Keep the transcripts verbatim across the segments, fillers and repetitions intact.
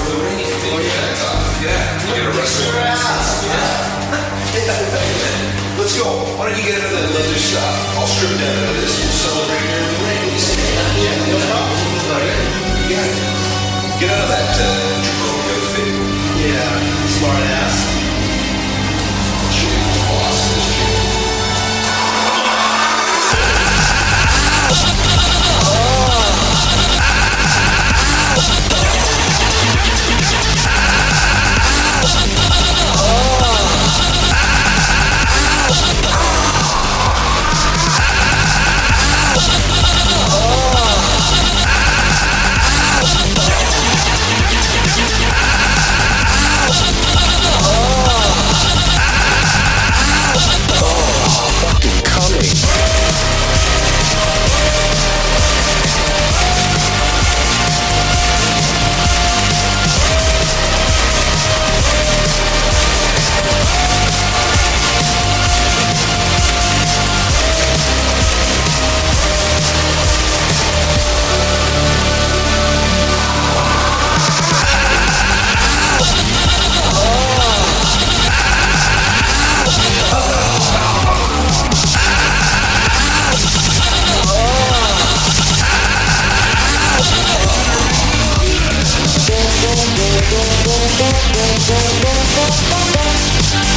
the ring if you take your pants off. Yeah, you get arrested for accidents. Yeah. Let's go. Why don't you get into that leather stuff? I'll strip down into this. We'll celebrate here in the ring. What do you say? Yeah, no problem. Yeah. Get out of that uh, Jabroni fit. Yeah, smart ass. Shit, boss.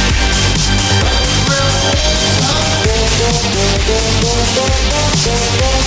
Go, go, go, go, go, go, go, go.